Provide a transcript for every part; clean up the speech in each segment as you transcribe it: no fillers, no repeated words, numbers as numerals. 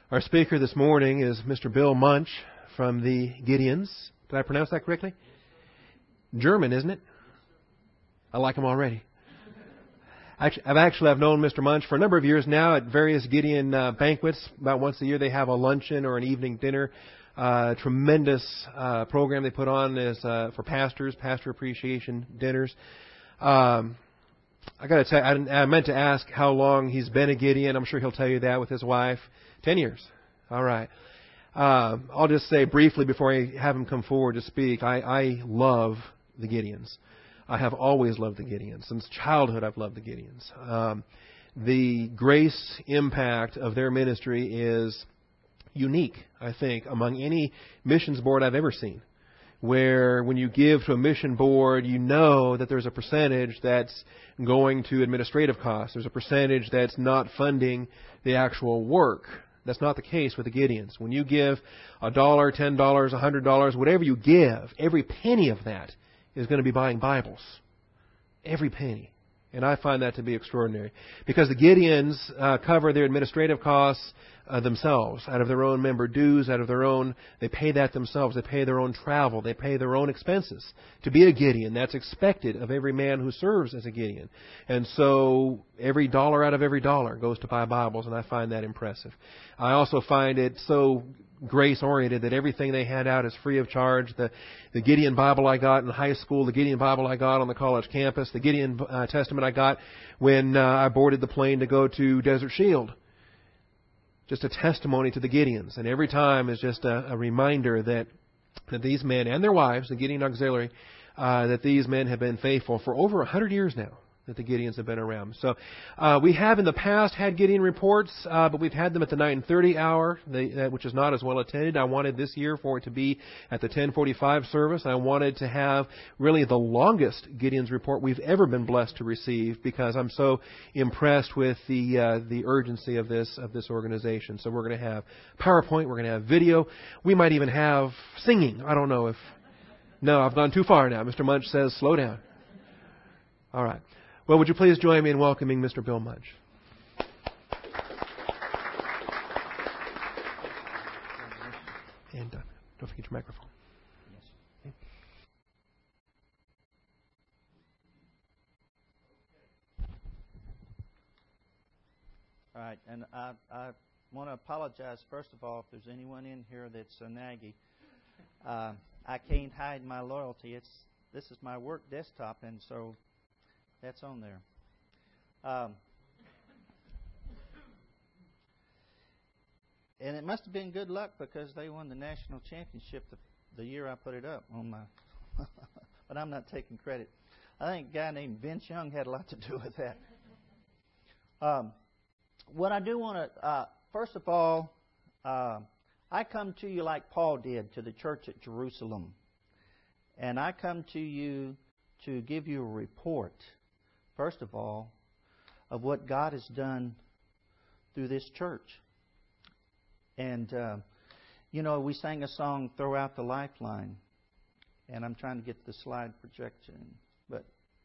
Our speaker this morning is Mr. Bill Munch from the Gideons. Did I pronounce that correctly? German, isn't it? I like him already. I've known Mr. Munch for a number of years now at various Gideon banquets. About once a year they have a luncheon or an evening dinner. Tremendous program they put on is for pastors, pastor appreciation dinners. I got to tell you, I meant to ask how long he's been a Gideon. I'm sure he'll tell you that with his wife. 10 years. All right. I'll just say briefly before I have him come forward to speak, I love the Gideons. I have always loved the Gideons. Since childhood, I've loved the Gideons. The grace impact of their ministry is unique, I think, among any missions board I've ever seen. Where when you give to a mission board, you know that there's a percentage that's going to administrative costs. There's a percentage that's not funding the actual work. That's not the case with the Gideons. When you give $1, $10, $100, whatever you give, every penny of that is going to be buying Bibles. Every penny. And I find that to be extraordinary. Because the Gideons cover their administrative costs themselves, out of their own member dues, out of their own, they pay that themselves. They pay their own travel. They pay their own expenses. To be a Gideon, that's expected of every man who serves as a Gideon. And so every dollar out of every dollar goes to buy Bibles, and I find that impressive. I also find it so grace-oriented that everything they hand out is free of charge. The Gideon Bible I got in high school, the Gideon Bible I got on the college campus, the Gideon Testament I got when I boarded the plane to go to Desert Shield. Just a testimony to the Gideons. And every time is just a reminder that these men and their wives, the Gideon Auxiliary, that these men have been faithful for over 100 years now, that the Gideons have been around. So we have in the past had Gideon reports, but we've had them at the 9:30 hour, which is not as well attended. I wanted this year for it to be at the 10:45 service. I wanted to have really the longest Gideon's report we've ever been blessed to receive, because I'm so impressed with the urgency of this organization. So we're going to have PowerPoint, we're going to have video, we might even have singing. I don't know if... No, I've gone too far now. Mr. Munch says slow down. All right. Well, would you please join me in welcoming Mr. Bill Munch? And don't forget your microphone. Yes. All right, and I want to apologize, first of all, if there's anyone in here that's a naggy. I can't hide my loyalty. This is my work desktop, and so... that's on there. And it must have been good luck, because they won the national championship the year I put it up on my... but I'm not taking credit. I think a guy named Vince Young had a lot to do with that. What I do want to... first of all, I come to you like Paul did to the church at Jerusalem. And I come to you to give you a report, first of all, of what God has done through this church. And, we sang a song, Throw Out the Lifeline. And I'm trying to get the slide projection, but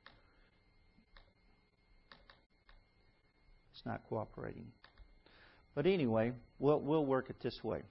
it's not cooperating. But anyway, we'll work it this way.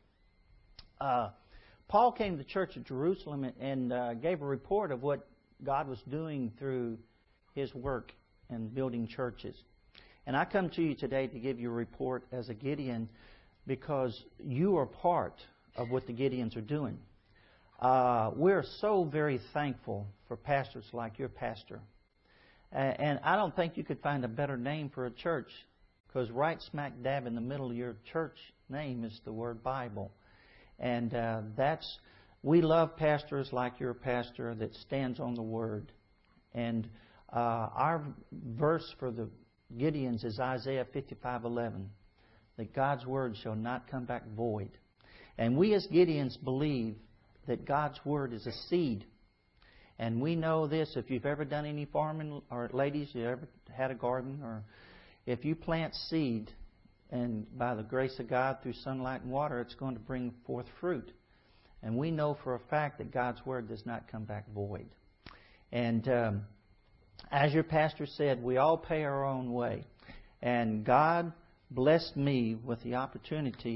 Paul came to the church at Jerusalem and gave a report of what God was doing through His work and building churches. And I come to you today to give you a report as a Gideon, because you are part of what the Gideons are doing. We're so very thankful for pastors like your pastor. And I don't think you could find a better name for a church, because right smack dab in the middle of your church name is the word Bible. And we love pastors like your pastor that stands on the Word. And our verse for the Gideons is Isaiah 55:11, that God's Word shall not come back void. And we as Gideons believe that God's Word is a seed. And we know this, if you've ever done any farming, or ladies, you ever had a garden, or if you plant seed, and by the grace of God, through sunlight and water, it's going to bring forth fruit. And we know for a fact that God's Word does not come back void. And as your pastor said, we all pay our own way. And God blessed me with the opportunity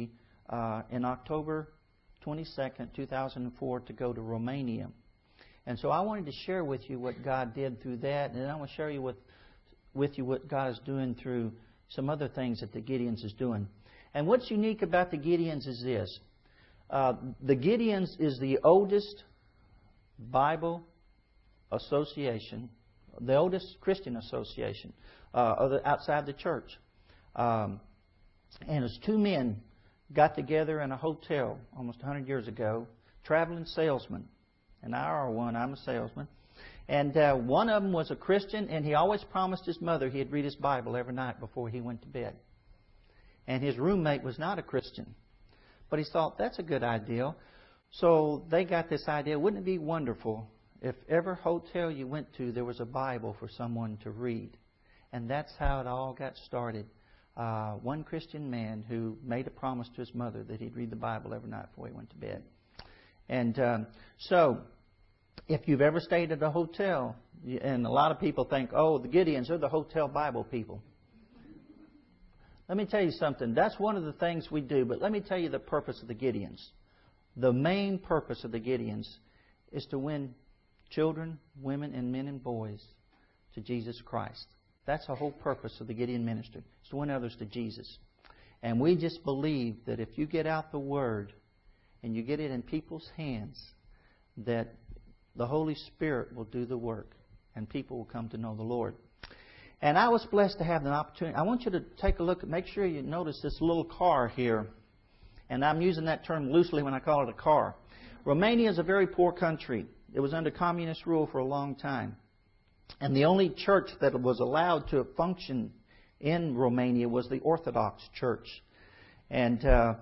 in October 22nd, 2004, to go to Romania. And so I wanted to share with you what God did through that, and then I want to share with you what God is doing through some other things that the Gideons is doing. And what's unique about the Gideons is this. The Gideons is the oldest Bible association, the oldest Christian association outside the church. And as two men got together in a hotel almost 100 years ago, traveling salesmen. And I are one, I'm a salesman. And one of them was a Christian, and he always promised his mother he'd read his Bible every night before he went to bed. And his roommate was not a Christian. But he thought, that's a good idea. So they got this idea, wouldn't it be wonderful if every hotel you went to, there was a Bible for someone to read? And that's how it all got started. One Christian man who made a promise to his mother that he'd read the Bible every night before he went to bed. And so, if you've ever stayed at a hotel, and a lot of people think, oh, the Gideons are the hotel Bible people. Let me tell you something. That's one of the things we do, but let me tell you the purpose of the Gideons. The main purpose of the Gideons is to win children, women, and men and boys to Jesus Christ. That's the whole purpose of the Gideon ministry, is to win others to Jesus. And we just believe that if you get out the Word and you get it in people's hands, that the Holy Spirit will do the work and people will come to know the Lord. And I was blessed to have an opportunity. I want you to take a look, make sure you notice this little car here. And I'm using that term loosely when I call it a car. Romania is a very poor country. It was under communist rule for a long time. And the only church that was allowed to function in Romania was the Orthodox Church. And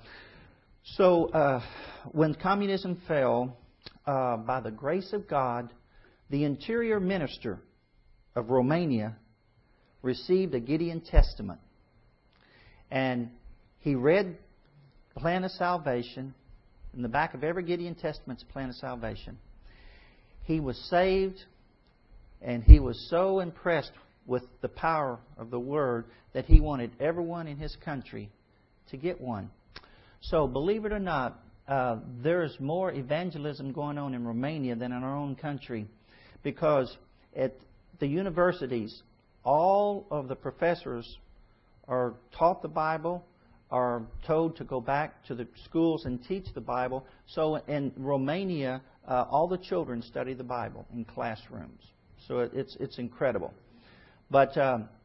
so when communism fell, by the grace of God, the interior minister of Romania received a Gideon Testament. And he read the plan of salvation. In the back of every Gideon Testament is a plan of salvation. He was saved, and he was so impressed with the power of the Word that he wanted everyone in his country to get one. So, believe it or not, there's more evangelism going on in Romania than in our own country, because at the universities, all of the professors are taught the Bible, are told to go back to the schools and teach the Bible. So in Romania, all the children study the Bible in classrooms. So it's incredible. But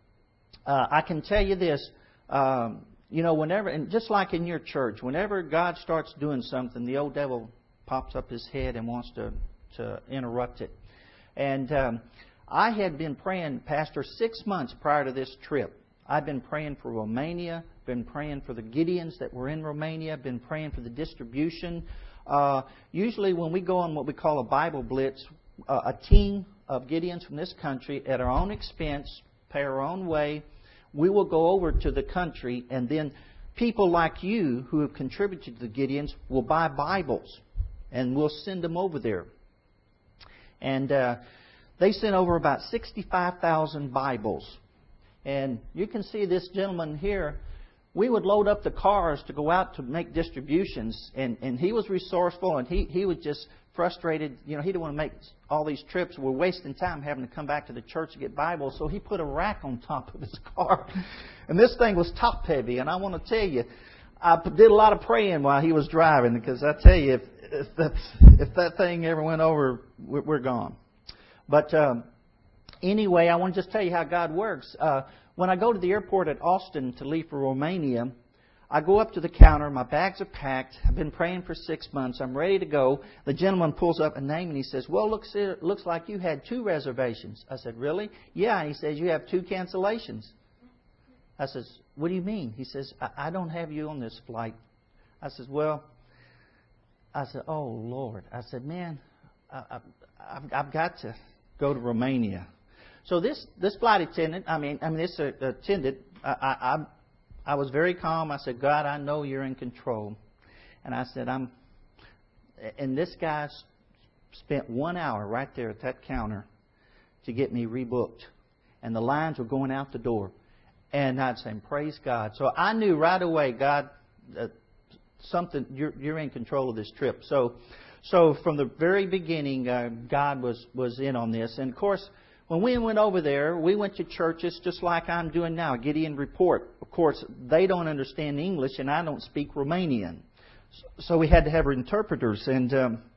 I can tell you this. Whenever, and just like in your church, whenever God starts doing something, the old devil pops up his head and wants to interrupt it. And I had been praying, Pastor, 6 months prior to this trip. I've been praying for Romania, been praying for the Gideons that were in Romania, been praying for the distribution. Usually when we go on what we call a Bible blitz, a team of Gideons from this country, at our own expense, pay our own way, we will go over to the country, and then people like you who have contributed to the Gideons will buy Bibles, and we'll send them over there. And they sent over about 65,000 Bibles. And you can see this gentleman here. We would load up the cars to go out to make distributions, and he was resourceful, and he was just frustrated. He didn't want to make all these trips. We're wasting time having to come back to the church to get Bibles, so he put a rack on top of his car. And this thing was top heavy, and I want to tell you, I did a lot of praying while he was driving, because I tell you, if that thing ever went over, we're gone. But anyway, I want to just tell you how God works. When I go to the airport at Austin to leave for Romania, I go up to the counter. My bags are packed. I've been praying for 6 months. I'm ready to go. The gentleman pulls up a name and he says, "Well, looks like you had 2 reservations." I said, "Really?" "Yeah." And he says, "You have 2 cancellations." I says, "What do you mean?" He says, I don't have you on this flight." I says, "Well," I said, "Oh, Lord." I said, "Man, I've got to go to Romania." So this flight attendant, this attendant, I was very calm. I said, "God, I know you're in control." And I said, and this guy spent 1 hour right there at that counter to get me rebooked. And the lines were going out the door. And I'd say, "Praise God." So I knew right away God something. You're in control of this trip. So from the very beginning, God was in on this. And of course, when we went over there, we went to churches just like I'm doing now, Gideon Report. Of course, they don't understand English, and I don't speak Romanian. So we had to have interpreters. And,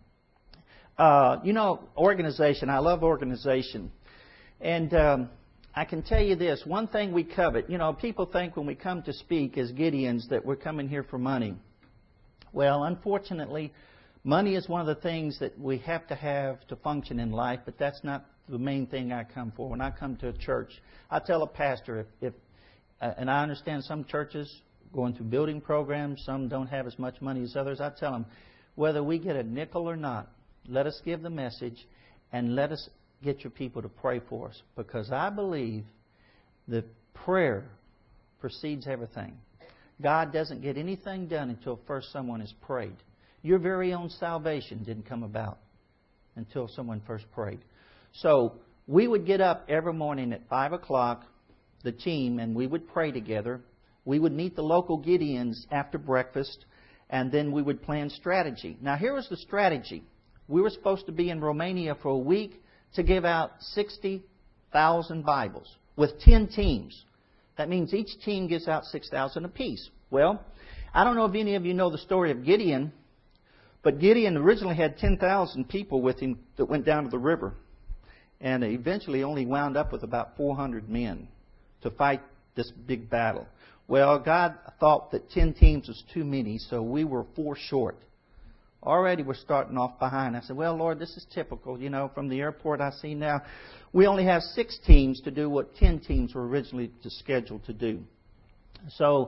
organization. I love organization. And I can tell you this, one thing we covet. People think when we come to speak as Gideons that we're coming here for money. Well, unfortunately, money is one of the things that we have to function in life, but that's not the main thing I come for. When I come to a church, I tell a pastor, and I understand some churches going through building programs, some don't have as much money as others. I tell them, whether we get a nickel or not, let us give the message and let us get your people to pray for us. Because I believe that prayer precedes everything. God doesn't get anything done until first someone has prayed. Your very own salvation didn't come about until someone first prayed. So we would get up every morning at 5 o'clock, the team, and we would pray together. We would meet the local Gideons after breakfast, and then we would plan strategy. Now, here was the strategy. We were supposed to be in Romania for a week to give out 60,000 Bibles with 10 teams. That means each team gives out 6,000 apiece. Well, I don't know if any of you know the story of Gideon, but Gideon originally had 10,000 people with him that went down to the river. And eventually only wound up with about 400 men to fight this big battle. Well, God thought that 10 teams was too many, so we were 4 short. Already we're starting off behind. I said, well, Lord, this is typical. From the airport I see now, we only have 6 teams to do what 10 teams were originally scheduled to do. So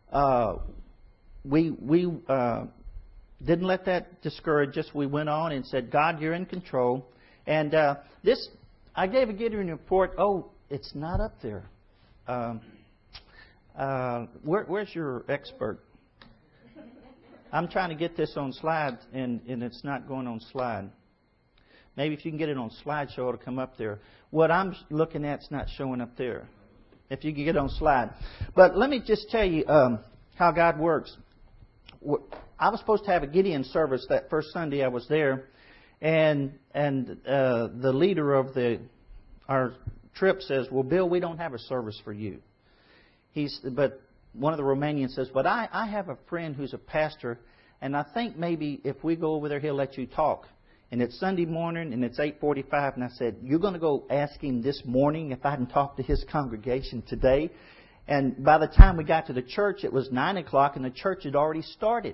we didn't let that discourage us. We went on and said, God, you're in control. And I gave a Gideon report. Oh, it's not up there. Where's your expert? I'm trying to get this on slide, and it's not going on slide. Maybe if you can get it on slideshow, it'll come up there. What I'm looking at is not showing up there. If you can get it on slide. But let me just tell you how God works. I was supposed to have a Gideon service that first Sunday I was there, and the leader of our trip says, well, Bill, we don't have a service for you. But one of the Romanians says, but I have a friend who's a pastor, and I think maybe if we go over there, he'll let you talk. And it's Sunday morning, and it's 8:45, and I said, you're going to go ask him this morning if I can talk to his congregation today? And by the time we got to the church, it was 9 o'clock, and the church had already started.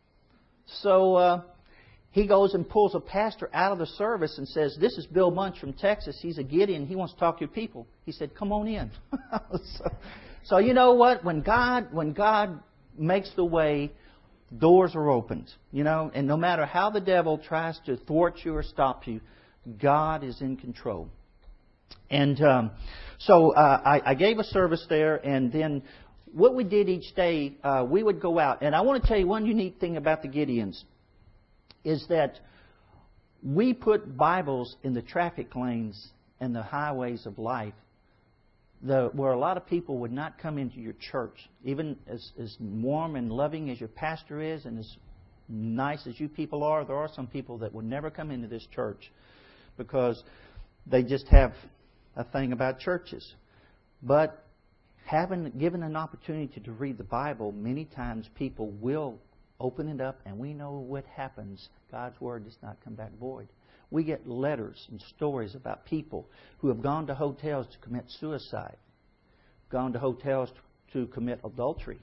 So he goes and pulls a pastor out of the service and says, this is Bill Munch from Texas. He's a Gideon. He wants to talk to your people. He said, come on in. So you know what? When God makes the way, doors are opened. And no matter how the devil tries to thwart you or stop you, God is in control. And so I gave a service there, and then what we did each day, we would go out. And I want to tell you one unique thing about the Gideons is that we put Bibles in the traffic lanes and the highways of life where a lot of people would not come into your church. Even as warm and loving as your pastor is and as nice as you people are, there are some people that would never come into this church because they just have a thing about churches. But given an opportunity to read the Bible, many times people will open it up, and we know what happens. God's Word does not come back void. We get letters and stories about people who have gone to hotels to commit suicide, gone to hotels to commit adultery.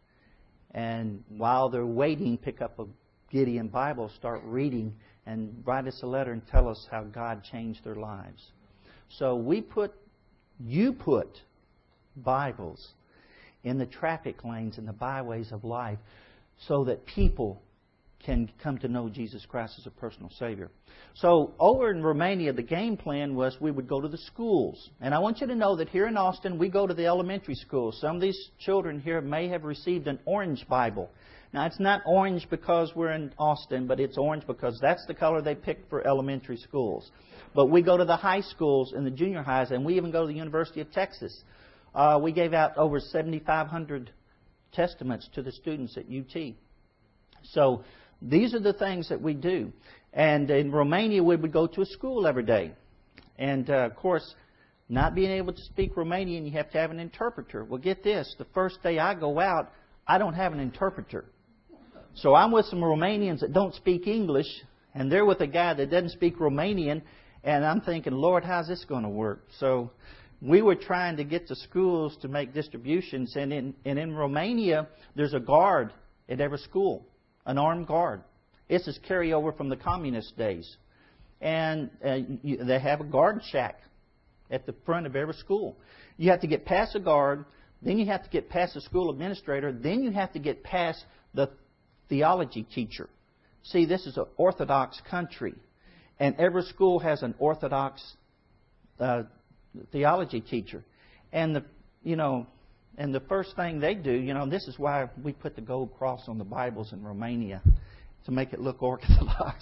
And while they're waiting, pick up a Gideon Bible, start reading, and write us a letter and tell us how God changed their lives. So you put Bibles in the traffic lanes and the byways of life so that people can come to know Jesus Christ as a personal Savior. So over in Romania, the game plan was we would go to the schools. And I want you to know that here in Austin, we go to the elementary schools. Some of these children here may have received an orange Bible. Now, it's not orange because we're in Austin, but it's orange because that's the color they picked for elementary schools. But we go to the high schools and the junior highs, and we even go to the University of Texas. We gave out over 7,500 testaments to the students at UT. So these are the things that we do. And in Romania, we would go to a school every day. And, of course, not being able to speak Romanian, you have to have an interpreter. Well, get this. The first day I go out, I don't have an interpreter. So I'm with some Romanians that don't speak English, and they're with a guy that doesn't speak Romanian, and I'm thinking, Lord, how's this going to work? So we were trying to get to schools to make distributions, and in Romania, there's a guard at every school, an armed guard. This is carryover from the communist days. And they have a guard shack at the front of every school. You have to get past a guard, then you have to get past the school administrator, then you have to get past the theology teacher. See, this is an Orthodox country, and every school has an Orthodox theology teacher. And the first thing they do, this is why we put the gold cross on the Bibles in Romania, to make it look Orthodox.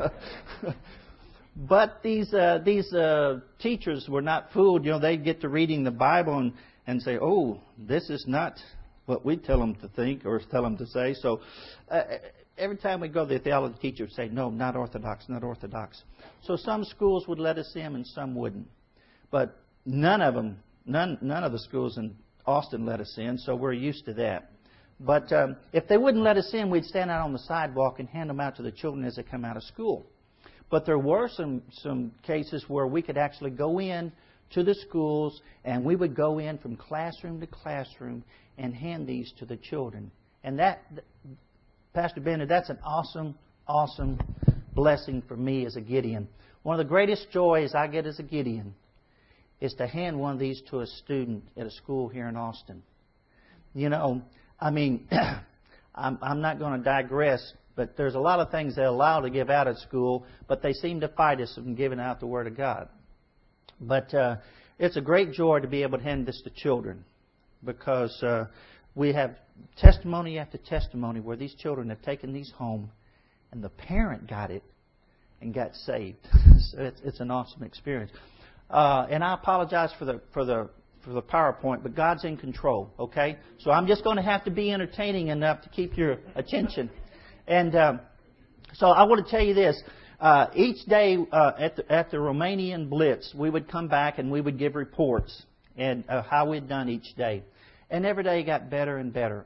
But these teachers were not fooled. They'd get to reading the Bible and say, oh, this is not what we tell them to think or tell them to say. So every time we go, the theology teacher would say, no, not Orthodox, not Orthodox. So some schools would let us in and some wouldn't. But none of the schools in Austin let us in, so we're used to that. But if they wouldn't let us in, we'd stand out on the sidewalk and hand them out to the children as they come out of school. But there were some cases where we could actually go in to the schools, and we would go in from classroom to classroom and hand these to the children. And that, Pastor Bennett, that's an awesome, awesome blessing for me as a Gideon. One of the greatest joys I get as a Gideon is to hand one of these to a student at a school here in Austin. I'm not going to digress, but there's a lot of things they allow to give out at school, but they seem to fight us from giving out the Word of God. But it's a great joy to be able to hand this to children, because we have testimony after testimony where these children have taken these home, and the parent got it and got saved. So it's an awesome experience. And I apologize for the PowerPoint, but God's in control, okay? So I'm just going to have to be entertaining enough to keep your attention. And so I want to tell you this. Each day at the Romanian Blitz, we would come back and we would give reports and how we'd done each day. And every day got better and better.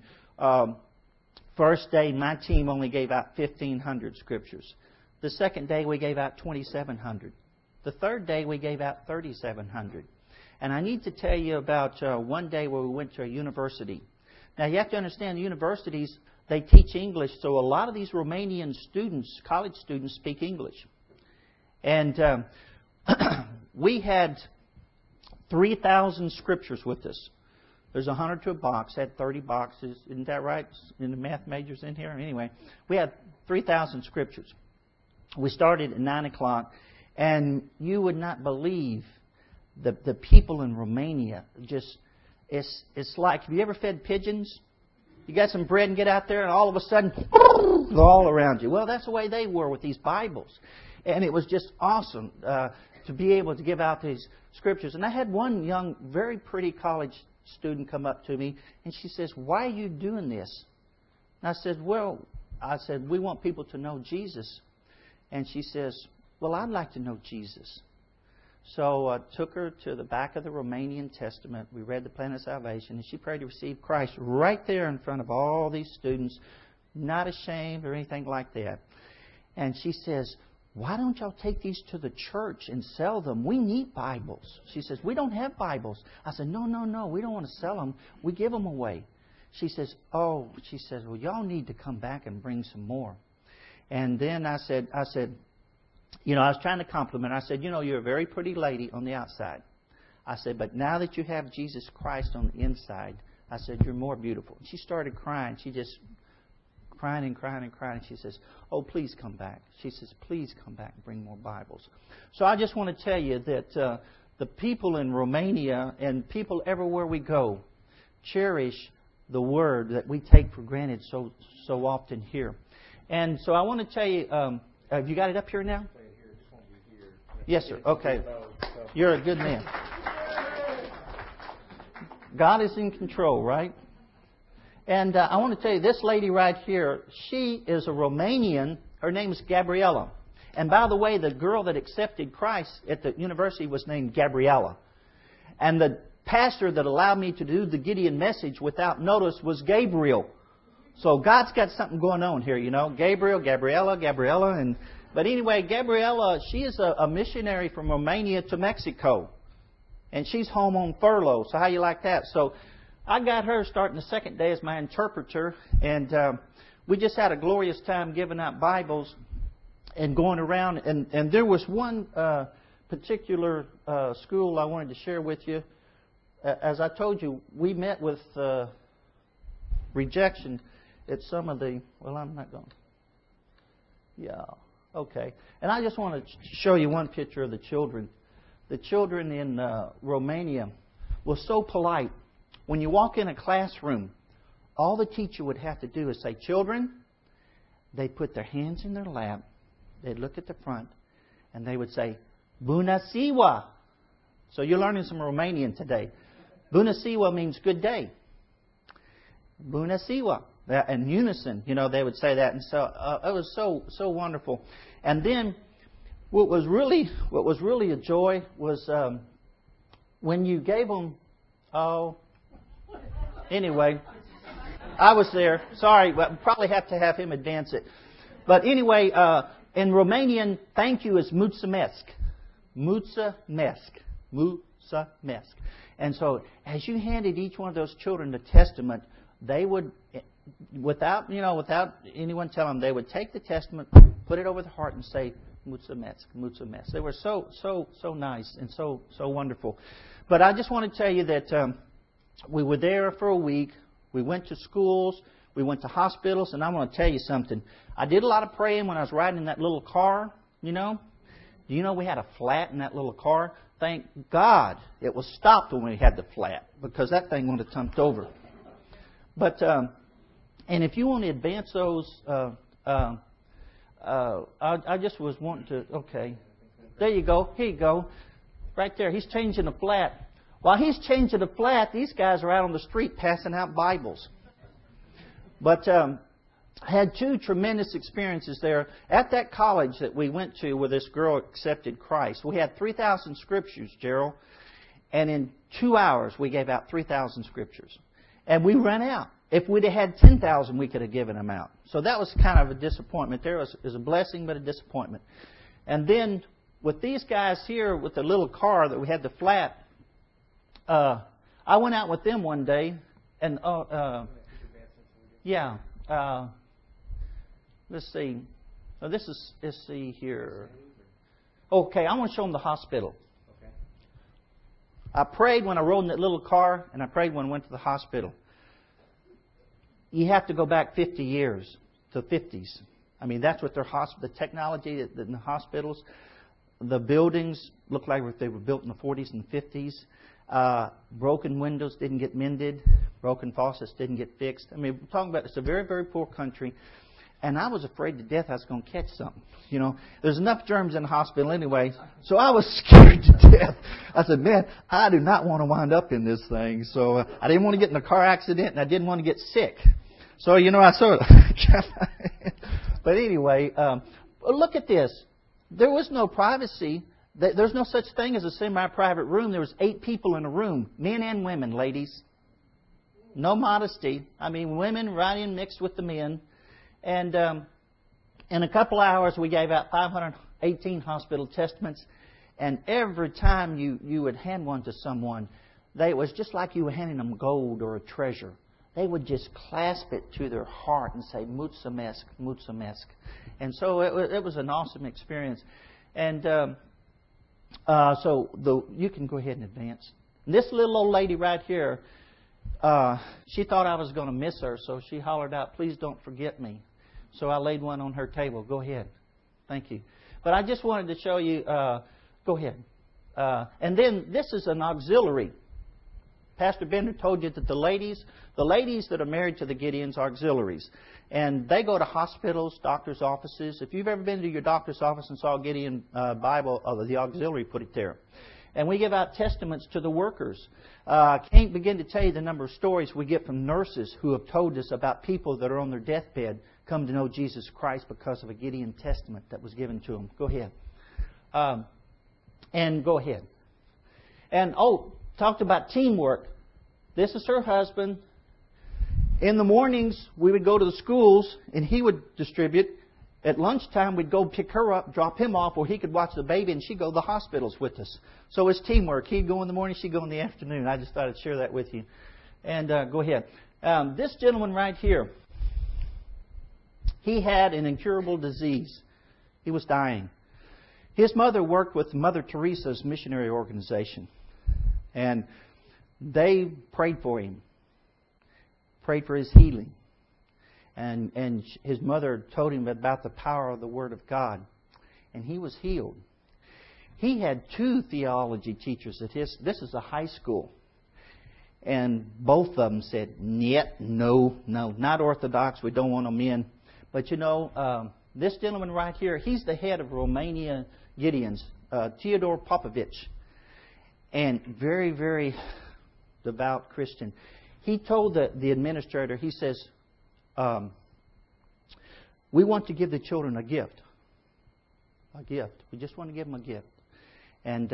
First day, my team only gave out 1,500 scriptures. The second day, we gave out 2,700. The third day, we gave out 3,700. And I need to tell you about one day where we went to a university. Now, you have to understand, the universities, they teach English, so a lot of these Romanian students, college students, speak English. And we had 3,000 scriptures with us. There's 100 to a box, had 30 boxes. Isn't that right? In the math majors in here? Anyway, we had 3,000 scriptures. We started at 9 o'clock, and you would not believe the people in Romania. Just it's like, have you ever fed pigeons? You got some bread and get out there, and all of a sudden, they're all around you. Well, that's the way they were with these Bibles. And it was just awesome to be able to give out these scriptures. And I had one young, very pretty college student come up to me, and she says, "Why are you doing this?" And I said, we want people to know Jesus. And she says, "Well, I'd like to know Jesus." So I took her to the back of the Romanian Testament. We read the Plan of Salvation, and she prayed to receive Christ right there in front of all these students, not ashamed or anything like that. And she says, "Why don't y'all take these to the church and sell them? We need Bibles." She says, "We don't have Bibles." I said, No, we don't want to sell them. We give them away. She says, "Oh," she says, "well, y'all need to come back and bring some more." And then I said, I was trying to compliment her. I said, "You're a very pretty lady on the outside." I said, "But now that you have Jesus Christ on the inside," I said, "you're more beautiful." And she started crying. She just crying and crying and crying. And she says, "Oh, please come back." She says, "Please come back and bring more Bibles." So I just want to tell you that the people in Romania and people everywhere we go cherish the Word that we take for granted so often here. And so I want to tell you, have you got it up here now? Yes, sir. Okay. You're a good man. God is in control, right? And I want to tell you, this lady right here, she is a Romanian. Her name is Gabriela. And by the way, the girl that accepted Christ at the university was named Gabriela. And the pastor that allowed me to do the Gideon message without notice was Gabriel. So God's got something going on here, you know. Gabriel, Gabriela. But anyway, Gabriela, she is a missionary from Romania to Mexico. And she's home on furlough. So how you like that? So I got her starting the second day as my interpreter. And we just had a glorious time giving out Bibles and going around. And there was one particular school I wanted to share with you. As I told you, we met with rejection at some of the... Well, I'm not going... Yeah, okay. And I just want to show you one picture of the children. The children in Romania were so polite. When you walk in a classroom, all the teacher would have to do is say, "Children," they'd put their hands in their lap, they'd look at the front, and they would say, "Bună ziua." So you're learning some Romanian today. Bună ziua means good day. Bună ziua. In unison, you know, they would say that. And so it was so wonderful. And then what was really a joy was when you gave them... Oh, anyway, I was there. Sorry, but probably have to have him advance it. But anyway, in Romanian, thank you is mulțumesc. Mulțumesc. Mulțumesc. And so, as you handed each one of those children the Testament, they would, without anyone telling them, they would take the Testament, put it over the heart, and say, mulțumesc, mulțumesc. They were so nice and so wonderful. But I just want to tell you that we were there for a week. We went to schools. We went to hospitals. And I want to tell you something. I did a lot of praying when I was riding in that little car, you know. Do you know we had a flat in that little car? Thank God it was stopped when we had the flat, because that thing would have tumped over. But, and if you want to advance those, I just was wanting to, okay. There you go. Here you go. Right there. He's changing the flat. While he's changing the flat, these guys are out on the street passing out Bibles. But I had two tremendous experiences there. At that college that we went to where this girl accepted Christ, we had 3,000 scriptures, Gerald. And in 2 hours, we gave out 3,000 scriptures. And we ran out. If we'd have had 10,000, we could have given them out. So that was kind of a disappointment. There was a blessing, but a disappointment. And then with these guys here with the little car that we had the flat, I went out with them one day, and let's see. So let's see here. Okay, I want to show them the hospital. Okay. I prayed when I rode in that little car, and I prayed when I went to the hospital. You have to go back 50 years to 50s. I mean, that's what the technology in the hospitals. The buildings look like they were built in the 40s and 50s. Broken windows didn't get mended. Broken faucets didn't get fixed. I mean, we're talking about it's a very, very poor country. And I was afraid to death I was going to catch something. You know, there's enough germs in the hospital anyway. So I was scared to death. I said, man, I do not want to wind up in this thing. So I didn't want to get in a car accident, and I didn't want to get sick. So, you know, I sort of... But anyway, look at this. There was no privacy. There's no such thing as a semi-private room. There was 8 people in a room, men and women, ladies. No modesty. I mean, women right in mixed with the men. And in a couple hours, we gave out 518 hospital testaments. And every time you would hand one to someone, it was just like you were handing them gold or a treasure. They would just clasp it to their heart and say, mulțumesc, mulțumesc. And so it was an awesome experience. And you can go ahead and advance. And this little old lady right here, she thought I was going to miss her, so she hollered out, "Please don't forget me." So I laid one on her table. Go ahead. Thank you. But I just wanted to show you, go ahead. And then this is an auxiliary. Pastor Bender told you that the ladies that are married to the Gideons are auxiliaries. And they go to hospitals, doctors' offices. If you've ever been to your doctor's office and saw a Gideon Bible, the auxiliary put it there. And we give out testaments to the workers. Can't begin to tell you the number of stories we get from nurses who have told us about people that are on their deathbed come to know Jesus Christ because of a Gideon testament that was given to them. Go ahead. And go ahead. And, talked about teamwork. This is her husband. In the mornings, we would go to the schools, and he would distribute. At lunchtime, we'd go pick her up, drop him off, or he could watch the baby, and she'd go to the hospitals with us. So it's teamwork. He'd go in the morning, she'd go in the afternoon. I just thought I'd share that with you. And go ahead. This gentleman right here, he had an incurable disease. He was dying. His mother worked with Mother Teresa's missionary organization. And they prayed for him. Prayed for his healing. And his mother told him about the power of the Word of God. And he was healed. He had 2 theology teachers at this is a high school. And both of them said, no, not Orthodox. We don't want them in. But this gentleman right here, he's the head of Romania Gideons, Theodore Popovich. And very, very devout Christian. He told the administrator, he says, we want to give the children a gift. A gift. We just want to give them a gift. And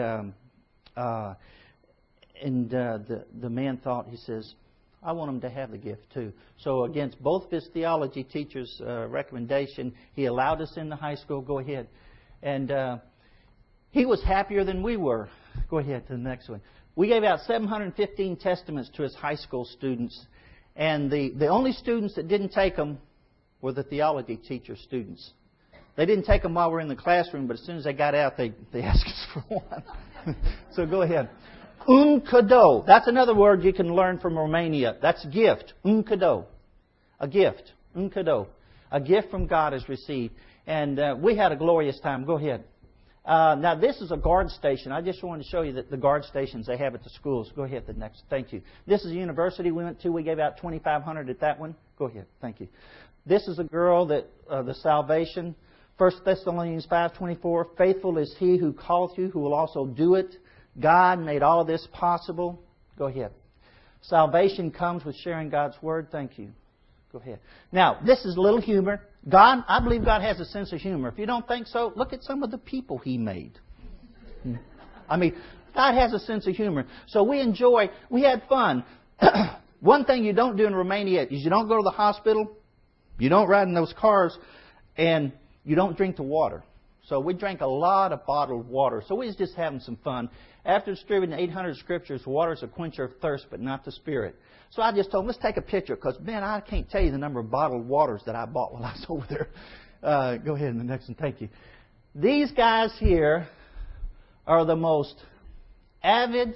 the man thought, he says, I want them to have the gift too. So against both of his theology teachers' recommendation, he allowed us in the high school. Go ahead. And he was happier than we were. Go ahead to the next one. We gave out 715 testaments to his high school students. And the only students that didn't take them were the theology teacher students. They didn't take them while we were in the classroom, but as soon as they got out, they asked us for one. So go ahead. Cadeau. That's another word you can learn from Romania. That's gift. Cadeau. A gift. Cadeau. A gift from God is received. And we had a glorious time. Go ahead. Now, this is a guard station. I just wanted to show you the guard stations they have at the schools. Go ahead, the next. Thank you. This is a university we went to. We gave out 2,500 at that one. Go ahead. Thank you. This is a girl that the salvation. 1 Thessalonians 5:24. Faithful is he who calleth you, who will also do it. God made all this possible. Go ahead. Salvation comes with sharing God's Word. Thank you. Go ahead. Now, this is a little humor. I believe God has a sense of humor. If you don't think so, look at some of the people He made. I mean, God has a sense of humor. So we had fun. One thing you don't do in Romania is you don't go to the hospital, you don't ride in those cars, and you don't drink the water. So we drank a lot of bottled water. So we was just having some fun. After distributing 800 scriptures, water is a quencher of thirst, but not the spirit. So I just told them, let's take a picture, because, man, I can't tell you the number of bottled waters that I bought while I was over there. Go ahead, the next one. Thank you. These guys here are the most avid,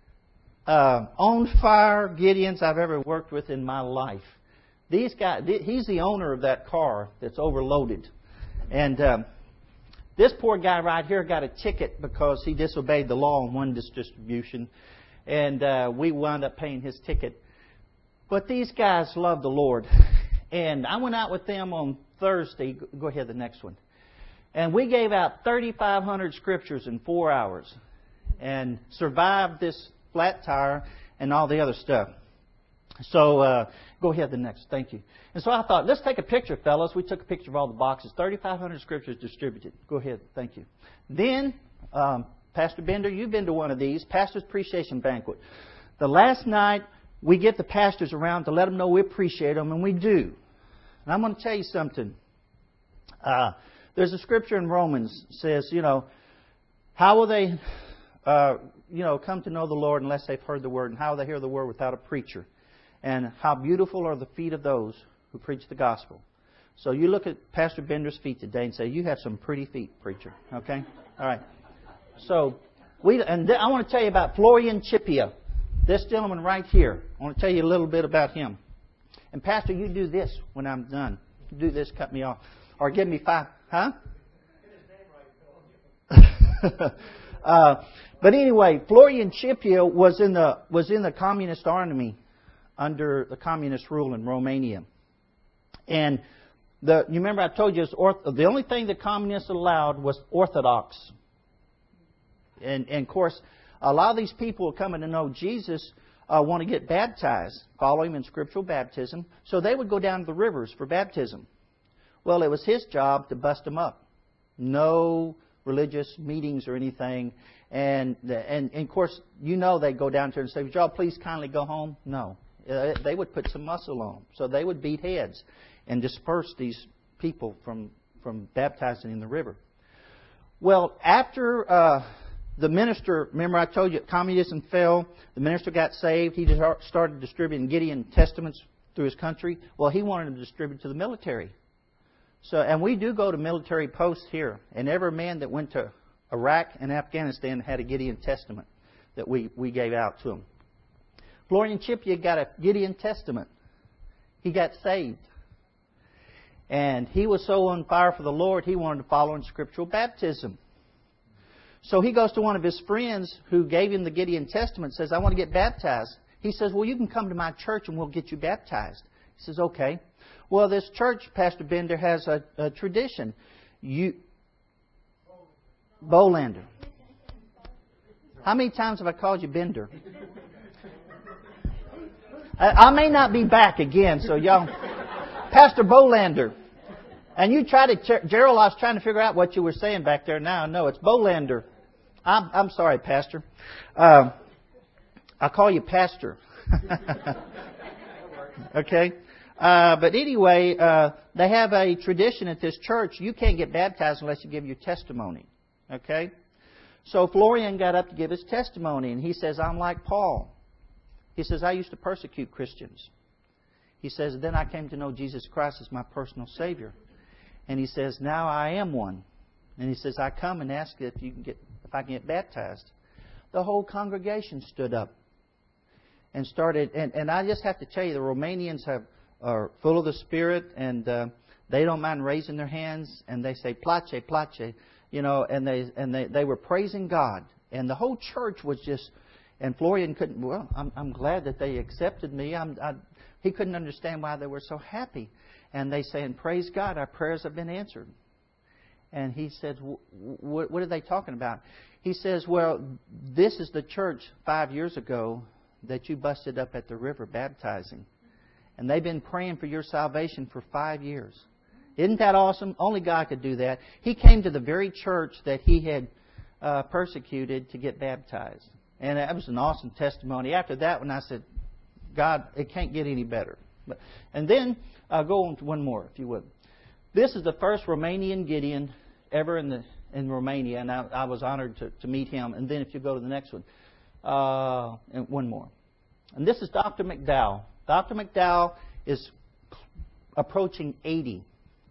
on-fire Gideons I've ever worked with in my life. These guys, he's the owner of that car that's overloaded. And this poor guy right here got a ticket because he disobeyed the law on one distribution. And we wound up paying his ticket. But these guys love the Lord. And I went out with them on Thursday. Go ahead, the next one. And we gave out 3,500 scriptures in 4 hours. And survived this flat tire and all the other stuff. So go ahead, the next. Thank you. And so I thought, let's take a picture, fellas. We took a picture of all the boxes. 3,500 scriptures distributed. Go ahead. Thank you. Then, Pastor Bender, you've been to one of these. Pastor's Appreciation Banquet. The last night, we get the pastors around to let them know we appreciate them, and we do. And I'm going to tell you something. There's a scripture in Romans that says, how will they, come to know the Lord unless they've heard the Word? And how will they hear the Word without a preacher? And how beautiful are the feet of those who preach the gospel. So you look at Pastor Bender's feet today and say, you have some pretty feet, preacher. Okay? All right. So, I want to tell you about Florian Chipia. This gentleman right here. I want to tell you a little bit about him. And Pastor, you do this when I'm done. Do this, cut me off. Or give me 5. Huh? But anyway, Florian Chipia was in the communist army under the communist rule in Romania. And you remember I told you the only thing the communists allowed was Orthodox. And of course, a lot of these people coming to know Jesus want to get baptized, follow Him in scriptural baptism. So they would go down to the rivers for baptism. Well, it was his job to bust them up. No religious meetings or anything. And of course, you know they'd go down there and say, would y'all please kindly go home? No. They would put some muscle on them. So they would beat heads and disperse these people from baptizing in the river. Well, after the minister, remember I told you communism fell, the minister got saved, he started distributing Gideon Testaments through his country. Well, he wanted to distribute to the military. So, and we do go to military posts here, and every man that went to Iraq and Afghanistan had a Gideon Testament that we gave out to them. Florian Chipia got a Gideon Testament. He got saved. And he was so on fire for the Lord, he wanted to follow in scriptural baptism. So he goes to one of his friends who gave him the Gideon Testament and says, I want to get baptized. He says, well, you can come to my church and we'll get you baptized. He says, okay. Well, this church, Pastor Bender, has a tradition. Bolander. How many times have I called you Bender? I may not be back again, so y'all... Pastor Bolander. And you tried to... Gerald, I was trying to figure out what you were saying back there. Now, no, it's Bolander. I'm sorry, Pastor. I'll call you Pastor. Okay? But anyway, they have a tradition at this church. You can't get baptized unless you give your testimony. Okay? So Florian got up to give his testimony, and he says, I'm like Paul. He says, I used to persecute Christians. He says, then I came to know Jesus Christ as my personal Savior. And he says, now I am one. And he says, I come and ask if I can get baptized. The whole congregation stood up and started. And I just have to tell you, the Romanians are full of the Spirit, and they don't mind raising their hands, and they say, place, place, you know, and they were praising God. And the whole church was just, and Florian couldn't, well, I'm glad that they accepted me. He couldn't understand why they were so happy. And they saying, praise God, our prayers have been answered. And he said, what are they talking about? He says, well, this is the church 5 years ago that you busted up at the river baptizing. And they've been praying for your salvation for 5 years. Isn't that awesome? Only God could do that. He came to the very church that he had persecuted to get baptized. And that was an awesome testimony. After that one, I said, God, it can't get any better. And then I'll go on to one more, if you would. This is the first Romanian Gideon ever in Romania, and I was honored to meet him. And then if you go to the next one, and one more. And this is Dr. McDowell. Dr. McDowell is approaching 80.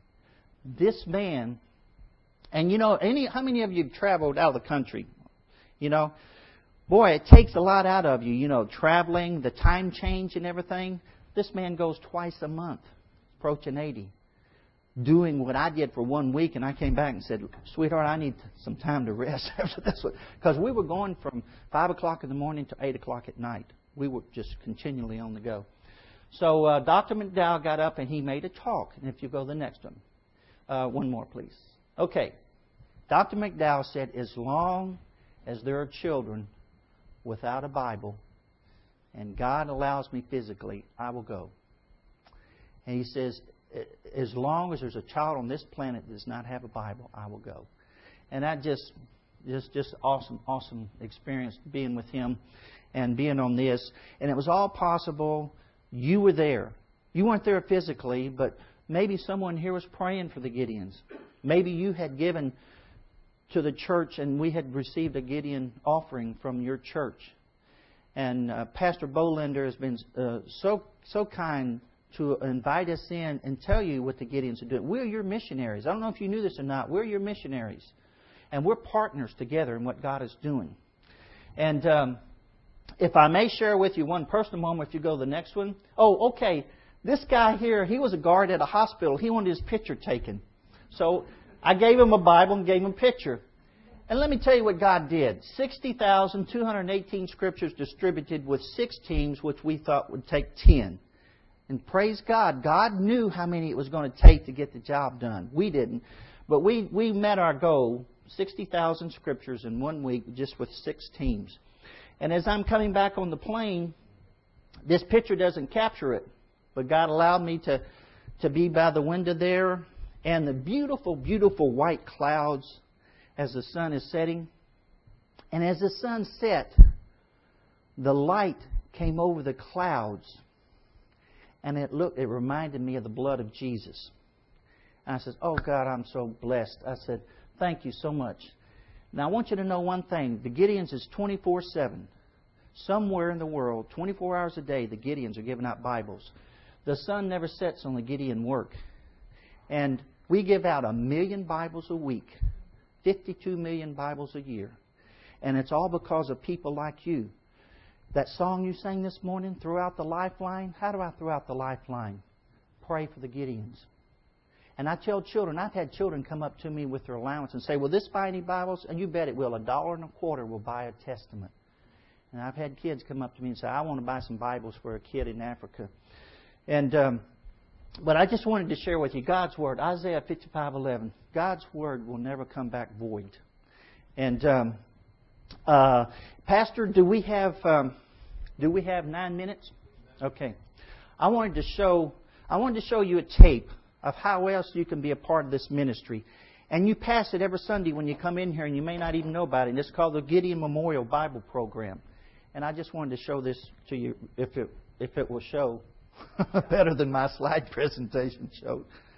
This man, and you know, how many of you have traveled out of the country? You know, boy, it takes a lot out of you, you know, traveling, the time change and everything. This man goes twice a month, approaching 80, doing what I did for 1 week, and I came back and said, sweetheart, I need some time to rest after this one. Because we were going from 5 o'clock in the morning to 8 o'clock at night. We were just continually on the go. So Dr. McDowell got up and he made a talk. And if you go to the next one. One more, please. Okay. Dr. McDowell said, as long as there are children without a Bible and God allows me physically, I will go. And he says, as long as there's a child on this planet that does not have a Bible, I will go. And that just awesome experience being with him and being on this. And it was all possible. You were there. You weren't there physically, but maybe someone here was praying for the Gideons. Maybe you had given to the church and we had received a Gideon offering from your church. And Pastor Bolander has been so kind to invite us in and tell you what the Gideons are doing. We're your missionaries. I don't know if you knew this or not. We're your missionaries. And we're partners together in what God is doing. And if I may share with you one personal moment, if you go to the next one. Oh, okay. This guy here, he was a guard at a hospital. He wanted his picture taken. So I gave him a Bible and gave him a picture. And let me tell you what God did. 60,218 scriptures distributed with 6 teams, which we thought would take 10. And praise God, God knew how many it was going to take to get the job done. We didn't. But we met our goal, 60,000 scriptures in 1 week, just with 6 teams. And as I'm coming back on the plane, this picture doesn't capture it. But God allowed me to be by the window there. And the beautiful, beautiful white clouds as the sun is setting. And as the sun set, the light came over the clouds. And it reminded me of the blood of Jesus. And I said, oh God, I'm so blessed. I said, thank you so much. Now I want you to know one thing. The Gideons is 24/7. Somewhere in the world, 24 hours a day, the Gideons are giving out Bibles. The sun never sets on the Gideon work. And we give out 1 million Bibles a week. 52 million Bibles a year. And it's all because of people like you. That song you sang this morning, Throw Out the Lifeline. How do I throw out the lifeline? Pray for the Gideons. And I tell children, I've had children come up to me with their allowance and say, will this buy any Bibles? And you bet it will. $1.25 will buy a Testament. And I've had kids come up to me and say, I want to buy some Bibles for a kid in Africa. And but I just wanted to share with you God's Word, Isaiah 55:11. God's Word will never come back void. And Pastor, do we have 9 minutes? Okay. I wanted to show you a tape of how else you can be a part of this ministry. And you pass it every Sunday when you come in here, and you may not even know about it. And it's called the Gideon Memorial Bible Program. And I just wanted to show this to you, if it will show better than my slide presentation showed.